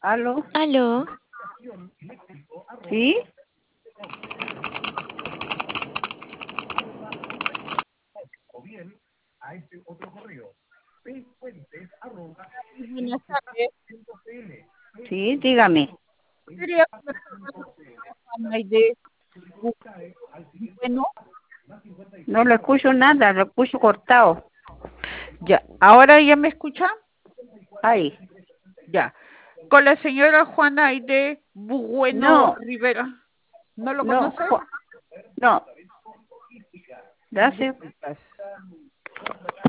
¿Aló? Aló, ¿Sí? Buenas tardes. Sí, dígame. Quería conversar con la señora Juana y de bueno, No le escucho nada, lo escucho cortado. ya. ¿Ahora ya me escucha? Ay, Ya. Con la señora Juana Aide Bueno no, Rivera. ¿No lo no, conoce? no. Gracias. Disculpas.